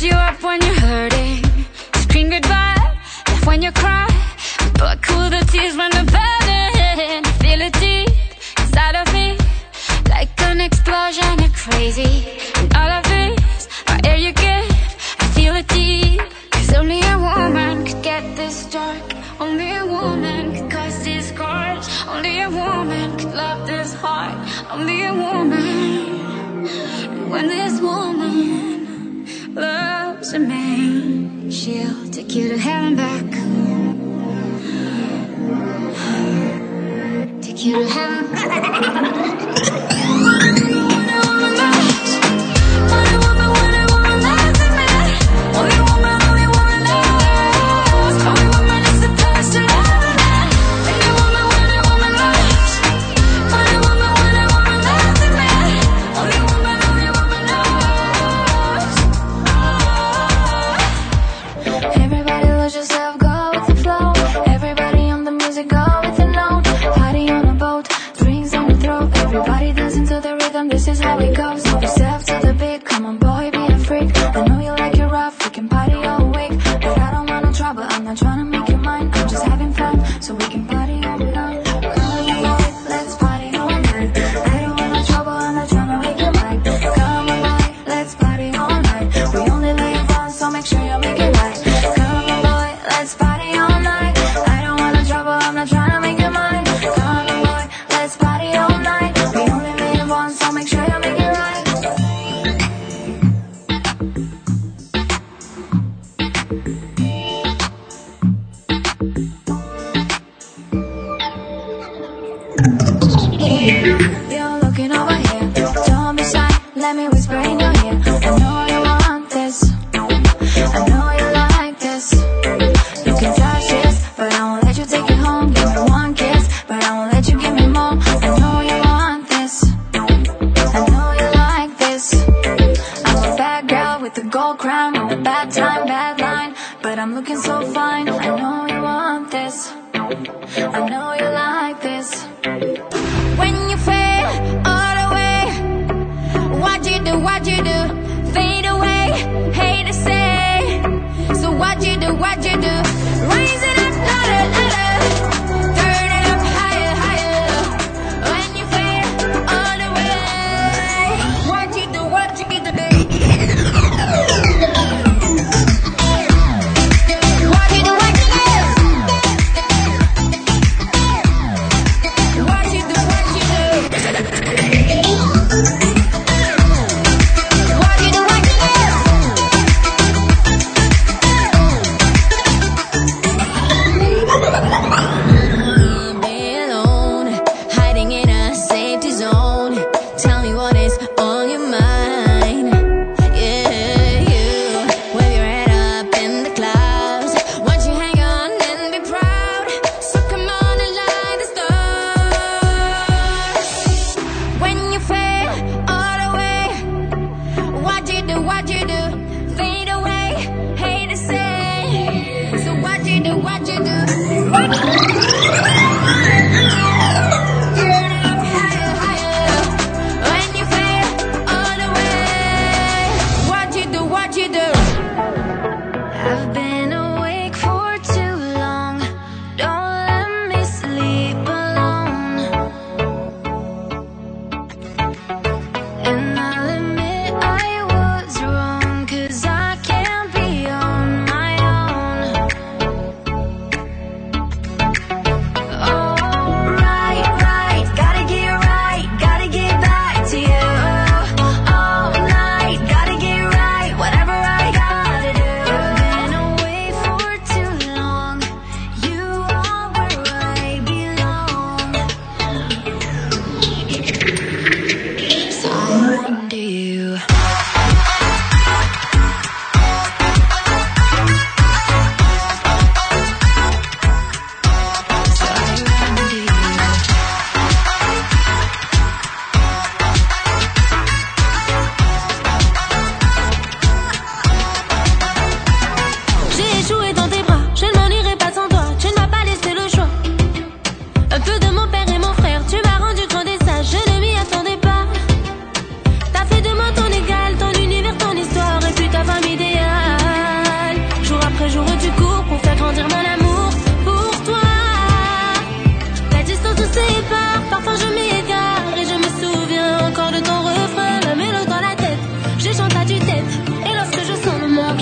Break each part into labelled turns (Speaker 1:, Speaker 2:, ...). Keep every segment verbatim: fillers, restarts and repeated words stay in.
Speaker 1: you up when you're hurting, scream goodbye, laugh when you cry, but cool the tears when they're burning. Feel it deep inside of me, like an explosion of crazy. And all of this, our air you give, I feel it deep. Cause only a woman could get this dark, only a woman could cause these scars, only a woman could love this heart, only a woman. And when this woman loves a man, she'll take you to hell and back, take you to hell and back. Everybody dancing to the rhythm, this is how it goes. Move yourself to the beat, come on boy, be a freak. I know you like it rough, we can party all week, but I don't want no trouble, I'm not trying to make you mine. I'm just having fun, so we can party all night. Come on boy, let's party all night. I don't want no trouble, I'm not trying to make you mine. Come on boy, let's party all night. We only live once, so make sure you make it right. Come on boy, let's party all night. I don't want no trouble, I'm not trying to make you mine. Come on boy, let's party all night. So make sure you make it right. You're looking over here, don't be shy, let me whisper in your ear. I know you want this, I know you like this. You can touch this, but I won't let you take it home. Give me one kiss, but I won't let you give me more. I know you want this, I know you like this. I'm a bad girl with a gold crown and a bad time, bad line, but I'm looking so fine. I know you want this, I know you like this. When you fade all the way, what you do, what you do, fade away, hate to say. So what you do, what you do, raise it up louder, louder, turn it up higher, higher. When you fade all the way, what you do, what you do, what you do, what you do, what you do, what you do, what you do.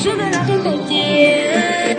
Speaker 1: je me la répète, yeah.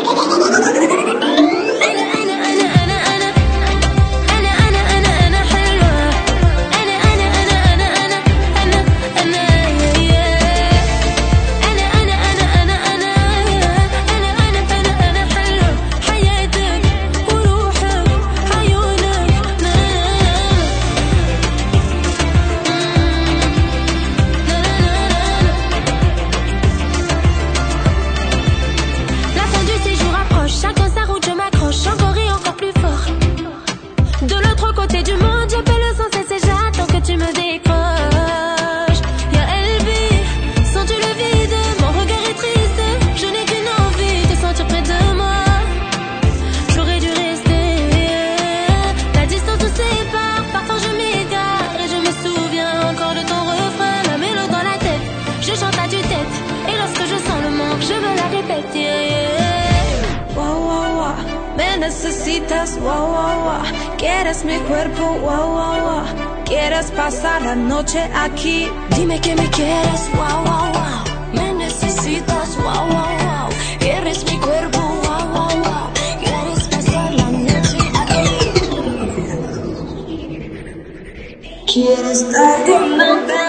Speaker 2: Necesitas, wow, wow, wow. Quieres mi cuerpo, wow, wow, wow. Quieres pasar la noche aquí.
Speaker 1: Dime que me quieres, wow, wow, wow. Me necesitas, wow, wow, wow. Quieres mi cuerpo, wow, wow, wow. Quieres pasar la noche aquí.
Speaker 2: Quieres darle nada.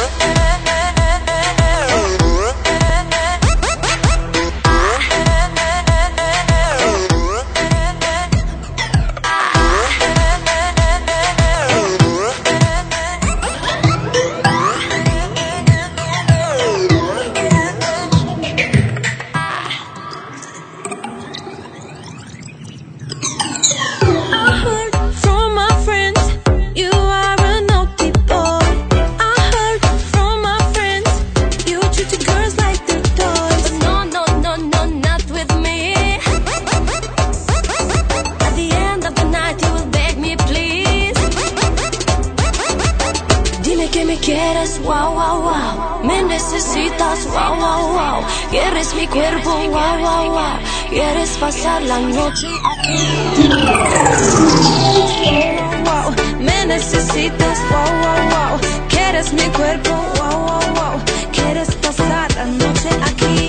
Speaker 1: Wow, wow, wow. Me necesitas, wow, wow, wow. Quieres mi cuerpo, wow, wow, wow. Quieres pasar la noche aquí.
Speaker 2: Wow, me necesitas, wow, wow, wow. Quieres mi cuerpo, wow, wow, wow. Quieres pasar la noche aquí.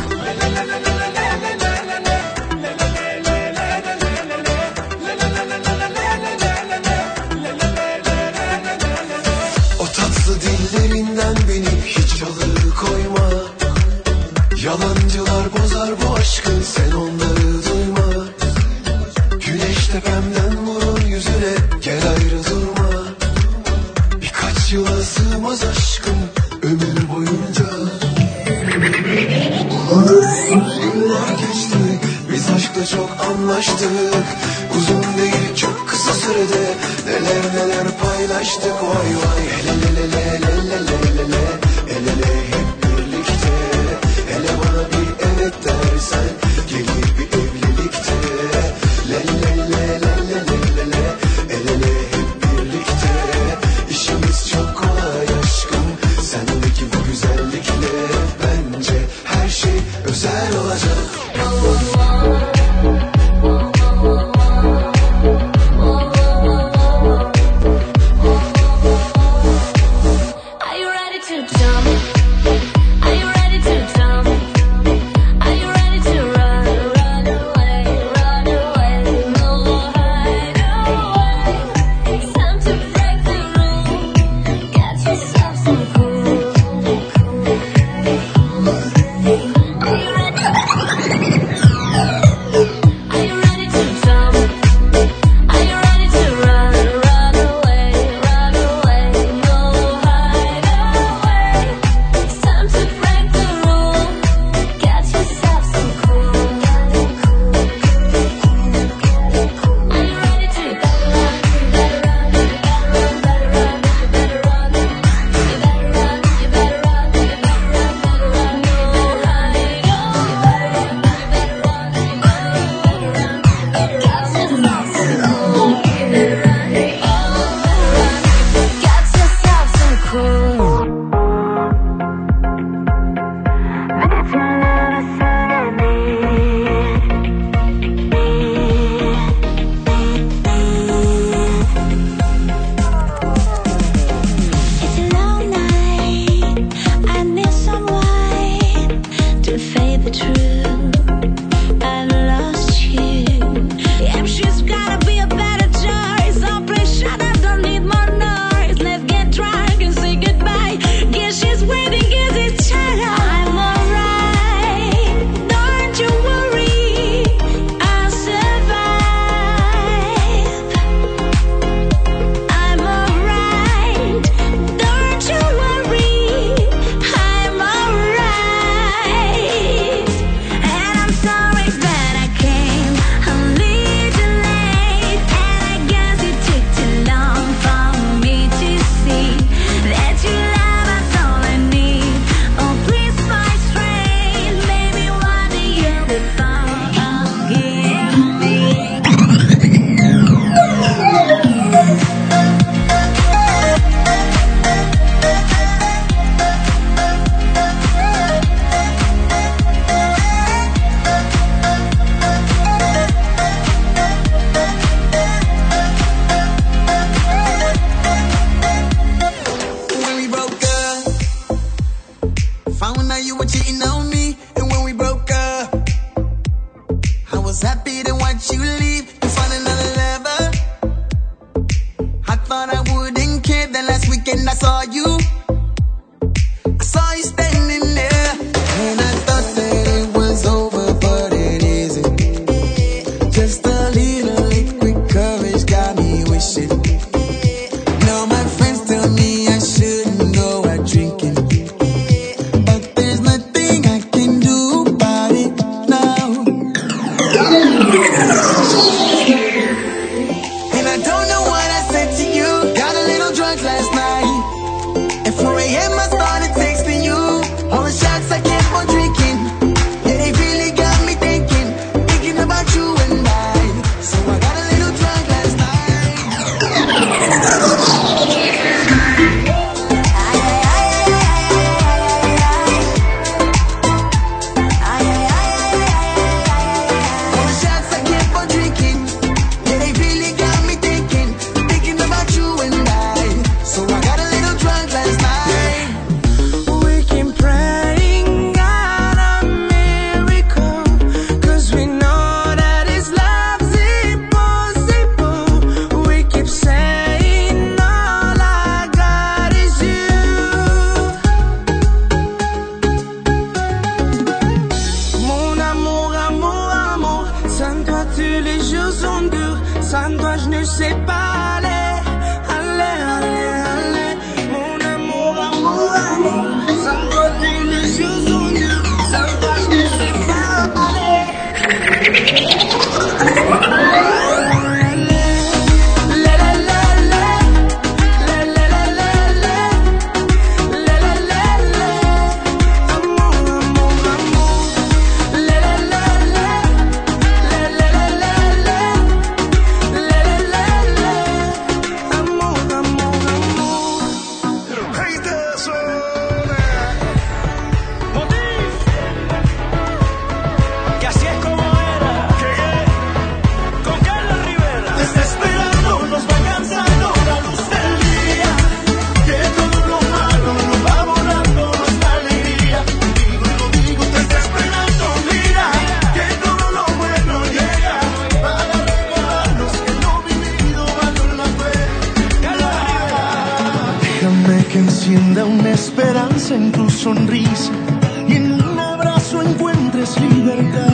Speaker 3: Dillerinden beni hiç alıkoyma. Yalancılar bozar bu aşkı, sen onları duyma. Güneş tepemden vurur yüzüne, gel ayrı durma. Birkaç yıla sığmaz aşkım, ömür boyunca. Yıllar geçti, biz aşkta çok anlaştık. Uzun değil çok kısa sürede neler neler paylaştık, vay vay. Hele hele hele hele hele hele hele hele hep birlikte. Hele bana bir evet dersen gelir bir evlilikte. Le le le le le le le le hele hele hep birlikte. İşimiz çok kolay aşkım, sendeki bu güzellikle bence her şey özel olacak.
Speaker 4: sépare. Allez, allez, allez, mon amour, amour, amour. Some good delicious on you. Sometimes we sépare.
Speaker 3: Que encienda una esperanza en tu sonrisa y en un abrazo encuentres libertad.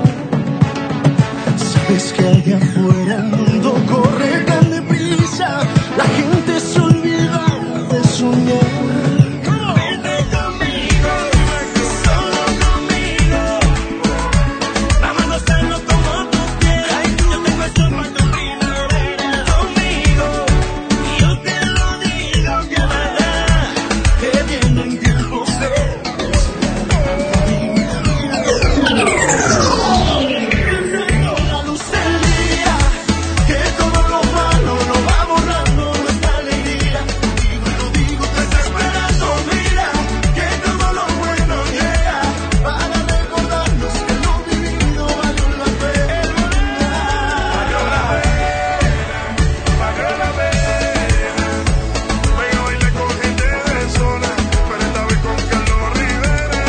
Speaker 3: Sabes que allá afuera el mundo corre tan deprisa, la gente se olvida de soñar. Vete conmigo, solo conmigo, vamos a hacerlo como tú quieras. Yo tengo esto para tu primavera. Conmigo, yo te lo digo que que vienen tiempos de la luz del día, que todo lo malo lo va borrando nuestra alegría. Digo y lo digo, te está esperando, mira, que todo lo bueno llega para recordarnos que lo vivido valió la pena. Valió la pena, valió la pena. Venga, baile con gente de zona, pero esta vez con Carlos Rivera.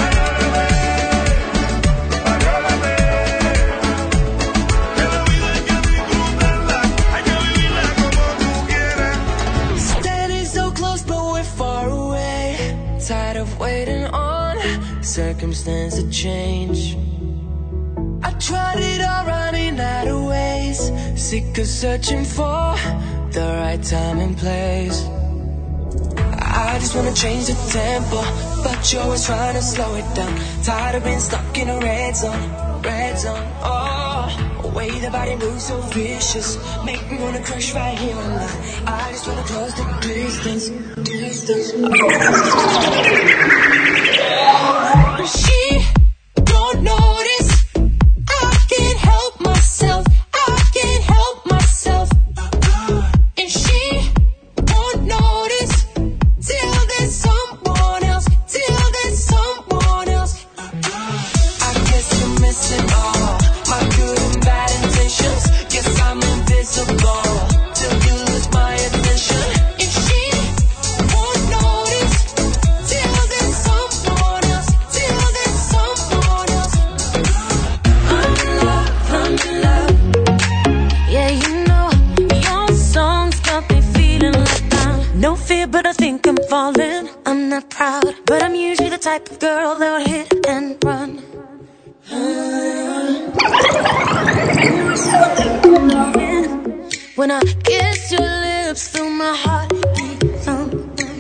Speaker 3: Valió la pena, que la vida hay que disfrutarla, hay que vivirla como tú quieras.
Speaker 2: Standing so close but we're far away. Tired of waiting on circumstance to change. I tried it all, running out of ways. Sick of searching for the right time and place. I just wanna change the tempo, but you're always trying to slow it down. Tired of being stuck in a red zone, red zone. Oh, the way the body moves so vicious, make me wanna crush right here and now. I just wanna close the distance, distance. But she don't notice. I can't help myself. I can't help myself. And she won't notice till there's someone else. Till there's someone else. I guess I'm missing all my good and bad intentions. Guess I'm invisible till you lose my attention. And she won't notice till there's someone else. Till there's someone else. I'm in love, I'm in love. Yeah, you know your songs got me feeling like I'm no fear, but I think I'm falling. I'm not proud, but I'm usually the type of girl that would hit and run. When I kiss your lips, feel my heart beat thumping.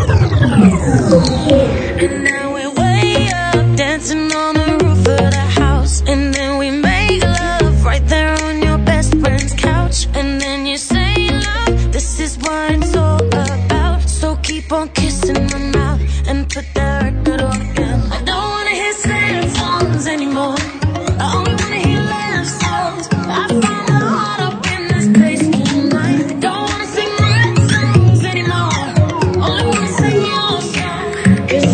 Speaker 2: And now we're way up, dancing on the roof of the house. And then we make love right there on your best friend's couch. And then you say, love, this is what it's all about. So keep on kissing my mouth and put that record on again. I don't wanna hear sad songs anymore. I only wanna hear laugh songs. I find the heart up in this place tonight. I don't wanna sing my songs anymore. Only wanna sing your song. 'Cause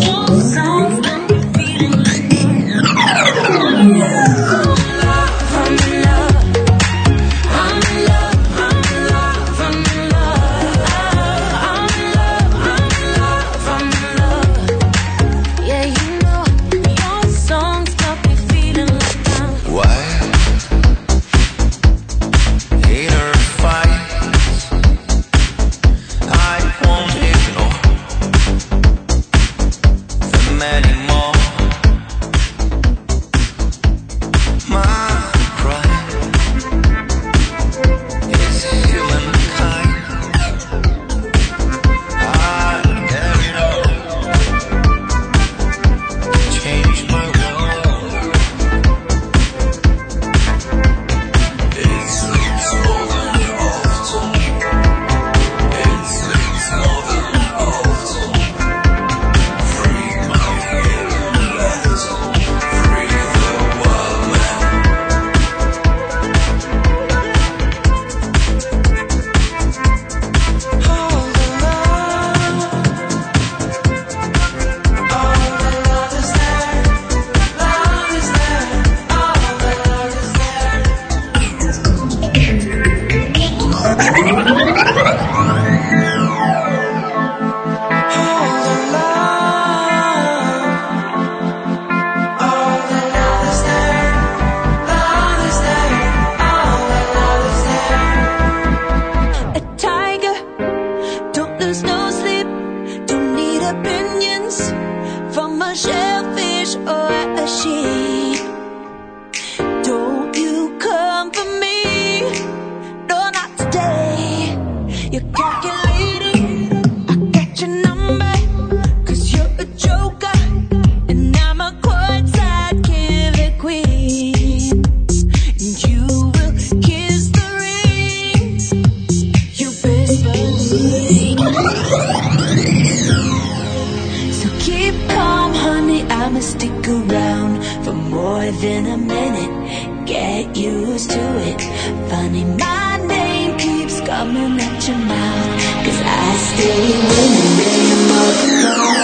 Speaker 1: more than a minute. Get used to it. Funny, my name keeps coming at your mouth, 'cause I stay winning more than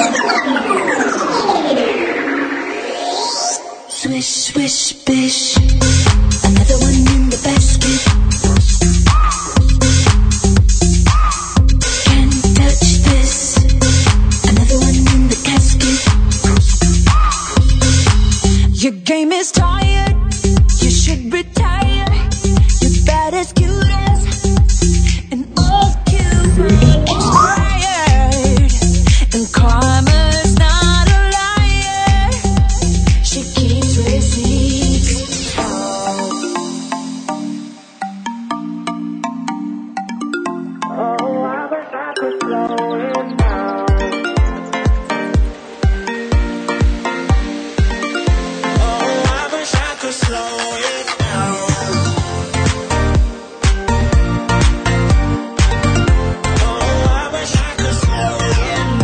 Speaker 1: Swish, swish, bish. Another one in the basket. Can't touch this. Another one in the casket. Your game is tired. You should retire. You're bad as cute as an old Cuban expired. And karma's not a liar. She keeps receipts. Oh, I wish I could slow it down. Oh, I wish I could slow it down. Oh, I wish I could slow it down.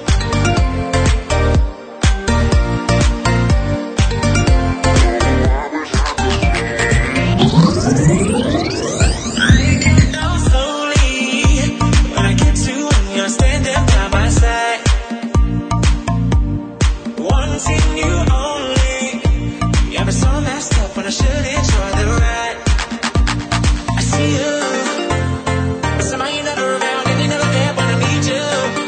Speaker 1: Down slowly. When I get to when you're standing by my side. Wanting you only. You ever so messed up when I should enjoy the ride. I see you. Somehow you're never around and you never there when I need you.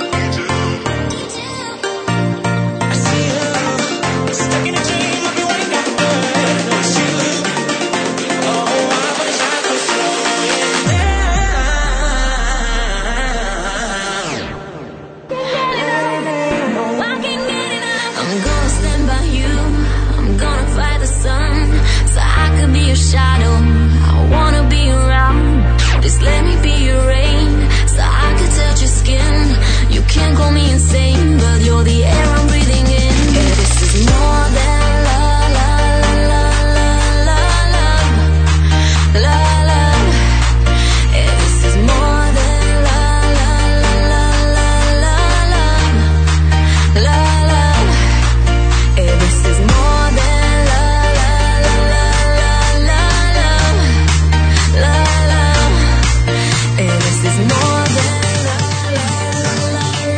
Speaker 1: I see you. Stuck in a dream of you ain't got the word. No, it's you. Oh, I wish I could slow it down. I'm gonna stand by you. I'm gonna fight the sun, so I could be your shadow. I wanna be around. Just let me be your rain, so I could touch your skin. You can't call me insane, but you're the air I'm breathing in. Yeah, this is more than love, love, love, love, love, love, love, love. Yeah, this is more than love, love, love, love, love, love, love, love. Yeah, this is more than love, love, love, love, love, love, love, love. Yeah, this is more than love, love, love,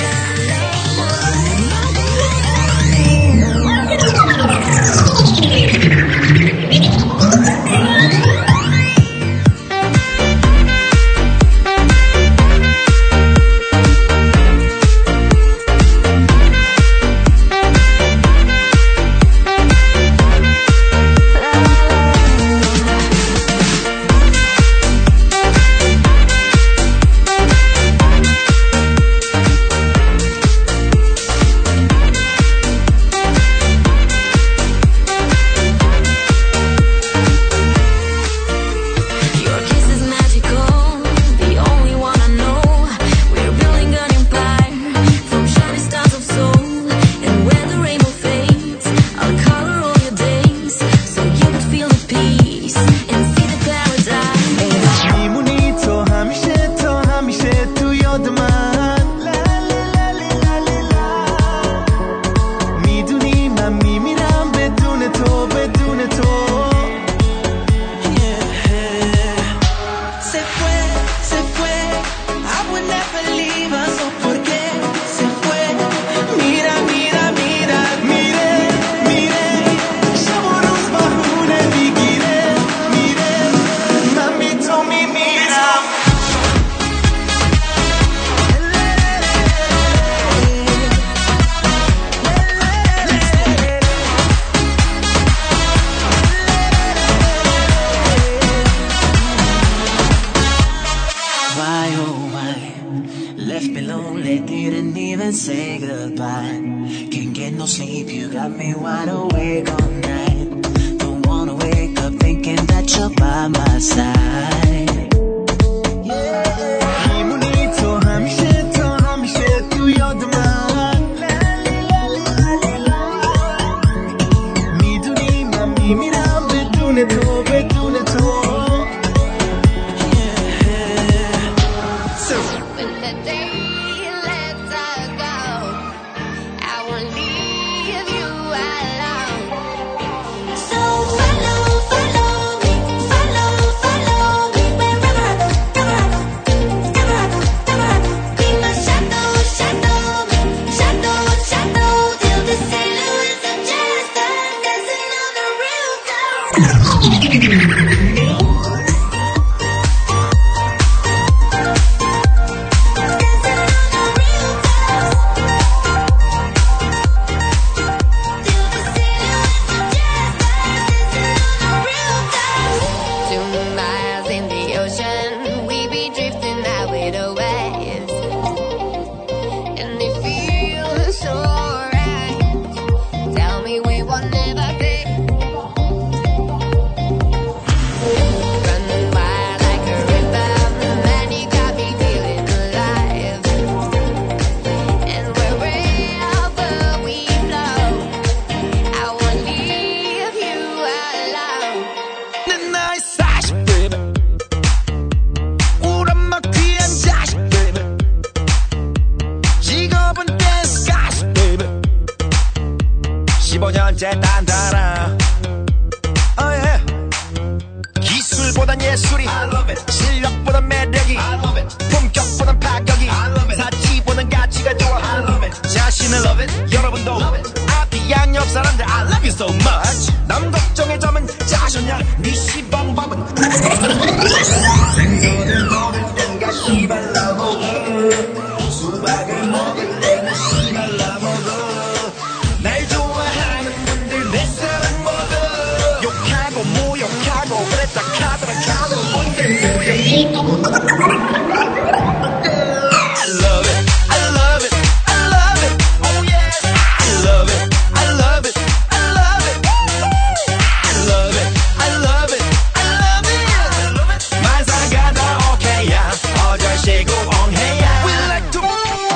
Speaker 1: Your kiss is magical, the only one I know. We're building an empire from shining stars of soul. And when the rainbow fades, I'll color all your days, so you could feel the peace and see the paradise.
Speaker 4: میمونی تو همیشه تو همیشه تو یاد من میدونی من میمیرم بدون تو بدون تو Se fue, se fue, I would never leave her, so ¿por qué se fue? Mira, mira, mira, mire, mire, شماروز بارونه میگیره میره من بی تو میمیرم Why, oh why, left me lonely, didn't even say goodbye. Can't get no sleep, you got me wide awake all night. Don't wanna wake up thinking that you're by my side. میمونی تو همیشه تو همیشه تو یاد من میدونی من میمیرم بدون تو بدون تو
Speaker 1: When the day lets us go, I won't leave you alone. So
Speaker 5: 십오 년째 단단하 oh yeah. 기술보단 예술이 실력보단 매력이 품격보단 파격이 사치보단 가치가 좋아 자신을 love it 여러분도 앞이 양옆 사람들 I love you so much 남 걱정의 점은 짜셨냐 네 시방밥은 생선을 먹을 땐가 시발라 먹어 수박을 먹을 땐가 시발라 먹어 날 좋아하는 분들 내 사랑 먹어 욕하고 모욕하고 그랬다 카더라 카더라 뭔데 I love it I love it I love it oh yes I love it I love it I love it I love it I love it I love it 만사가 다 오케이야 어절시고 엉해야 We like to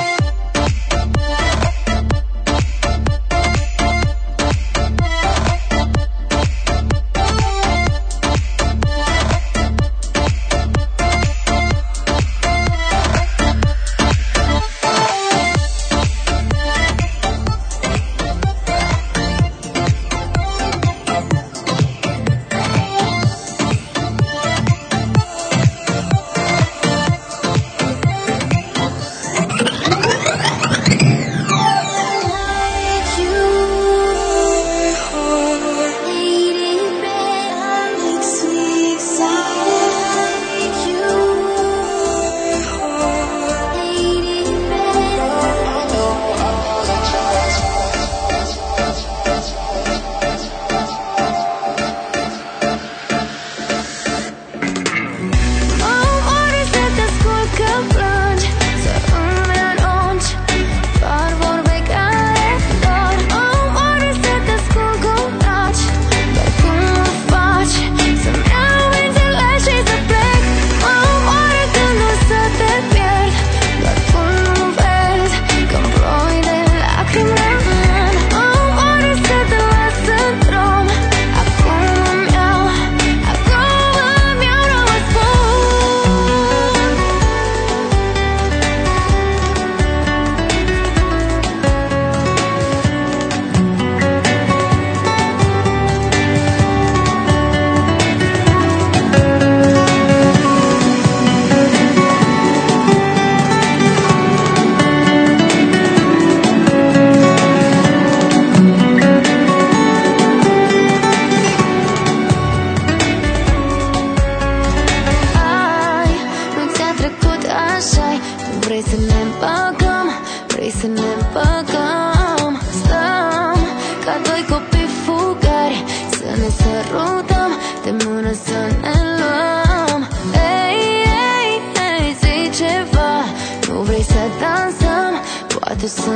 Speaker 1: Vrei să ne împăcăm, vrei să ne împăcăm. Stăm ca doi copii fugari, să ne sărutăm, de mână să ne luăm. Ei, ei, ei, zi ceva, nu vrei să dansăm, poate să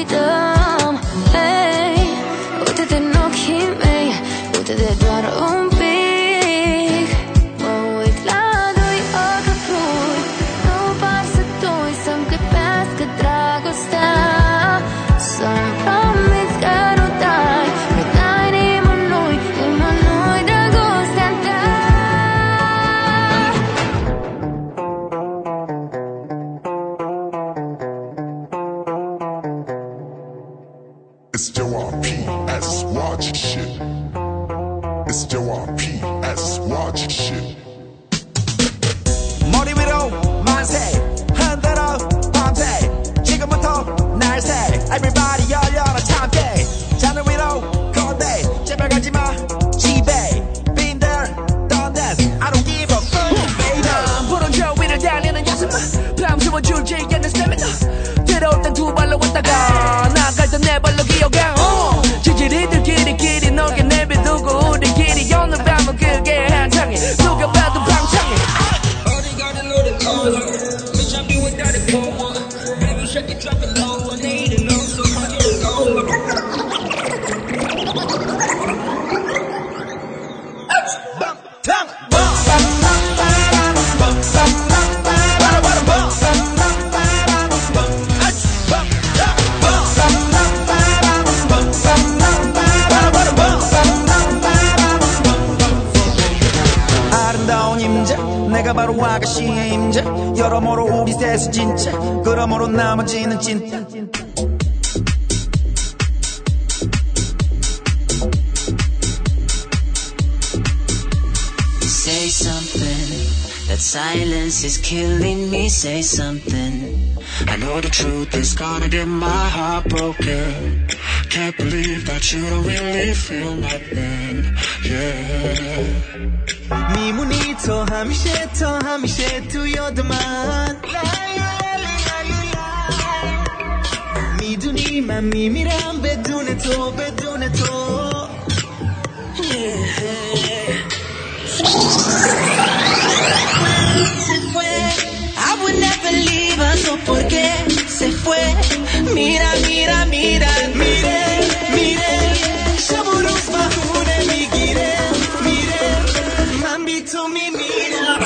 Speaker 1: uităm. Ei, uite-te în ochii mei, uite-te doar un pic. Mă uit la doi ocăpruri, nu par să doi să-mi cârpească dragostea. Să-mi promiți că nu dai, nu dai nimănui, nimănui dragostea ta.
Speaker 6: It's Joe R P as watch shit. It's Joe R P as watch shit.
Speaker 5: 머리 위로 만세 흔들어 밤새 지금부터 날새 Everybody 열려라 참깨 잔을 위로 건대 제발 가지마 집에 빈들
Speaker 7: 지워줄지 않는 스태미나 들어올 땐 두 발로 왔다가 나갈 땐 네 발로 기어가 어. 지지리들끼리끼리 너게 내비두고 우리끼리 오늘 밤은 그게 한창이 누가 봐도 방창이 어디 가든 노래 넣어 Bitch I'm doing that it power Baby shake it drop it low I need it know so hard you go
Speaker 5: 내가 바로 아가씨의 임자 여러모로 우리 셋은 진짜 그러므로 나머지는 찐따
Speaker 8: Say something That silence is killing me Say something I know the truth is gonna get my heart broken Can't believe that you don't really feel nothing Yeah
Speaker 4: میمونی تو همیشه تا همیشه تو یاد من میدونی من میمیرم بدون تو بدون تو I would never leave her so por qué se fue Mira mira mira mire mire شبروز بهونه میگیره میره من بی تو میمیرم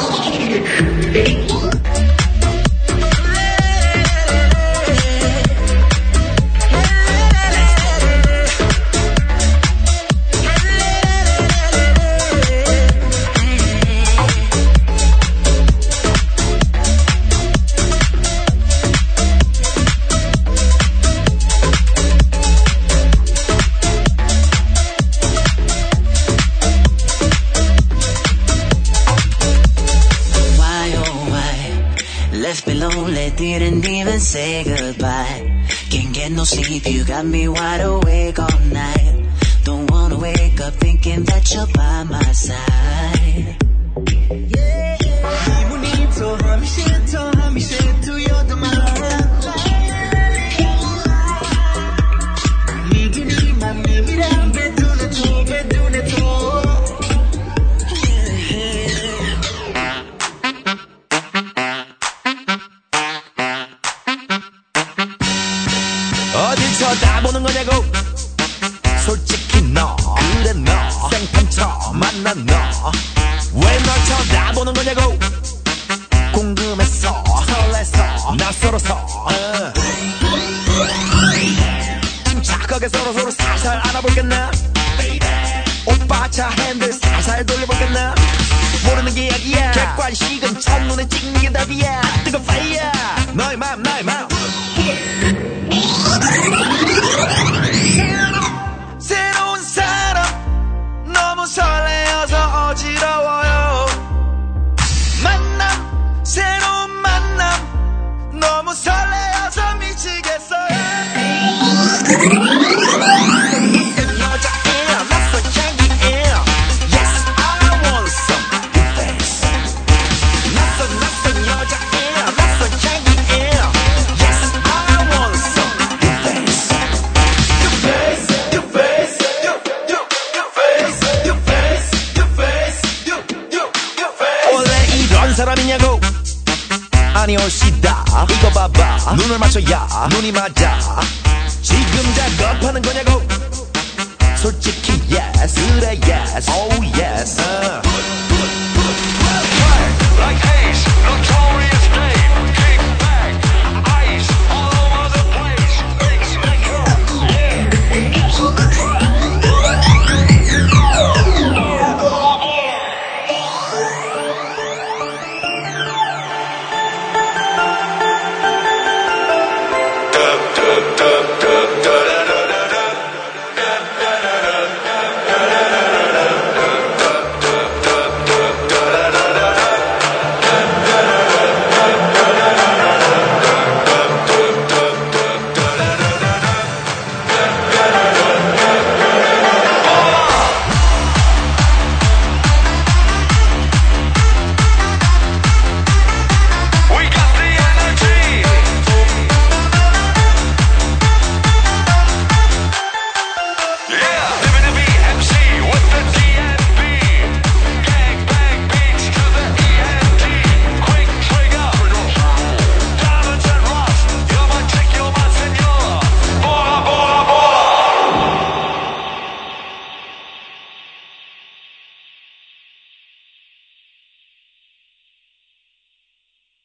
Speaker 8: Left me lonely, didn't even say goodbye Can't get no sleep, you got me wide awake all night Don't wanna wake up thinking that you're by my side
Speaker 4: میمونی تو همیشه تا همیشه تو یاد من میدونی من میمیرم بدون تو بدون تو
Speaker 5: 어딜 쳐다보는 거냐고 솔직히 너 그래 너 생판처럼 만난 너 왜 널 쳐다보는 거냐고 궁금했어 설렜어 낯설어서 어. 침착하게 서로서로 살살 알아볼겠나 오빠 차 핸들 살살 돌려볼겠나 모르는 게 약이야 객관식은 첫눈에 찍는 게 답이야 뜨거운 파이어 너의 맘 나의 맘 새로운 사람 너무 설레어서 어지러워요 만남 새로운 만남 너무 설레어서 미치겠어요 여자애야 낯선 향기애야 Yes I want some good face 낯선 낯선 여자애야 낯선 향기애야 Yes I want some good face Good face Good face Good Good face Good face Good face Good Good Good face 원래 이런 사람이냐고 아니 올시다 이거 봐봐 눈을 맞춰야 눈이 맞아 지금 작업하는 거냐고 솔직히 yes 그래 yes oh yes uh.